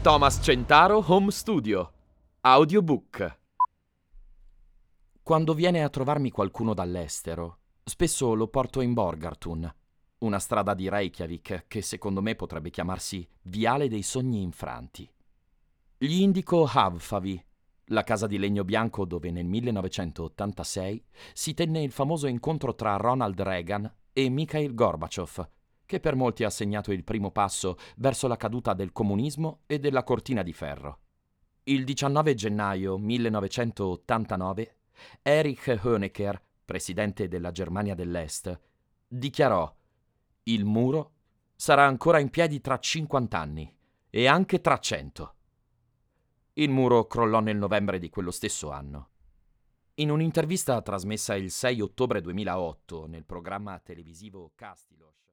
Thomas Centaro Home Studio. Audiobook. Quando viene a trovarmi qualcuno dall'estero, spesso lo porto in Borgartun, una strada di Reykjavik che secondo me potrebbe chiamarsi Viale dei Sogni Infranti. Gli indico Havfavi, la casa di legno bianco dove nel 1986 si tenne il famoso incontro tra Ronald Reagan e Mikhail Gorbaciov, che per molti ha segnato il primo passo verso la caduta del comunismo e della cortina di ferro. Il 19 gennaio 1989, Erich Honecker, presidente della Germania dell'Est, dichiarò: «Il muro sarà ancora in piedi tra 50 anni e anche tra 100». Il muro crollò nel novembre di quello stesso anno. In un'intervista trasmessa il 6 ottobre 2008 nel programma televisivo Castilos,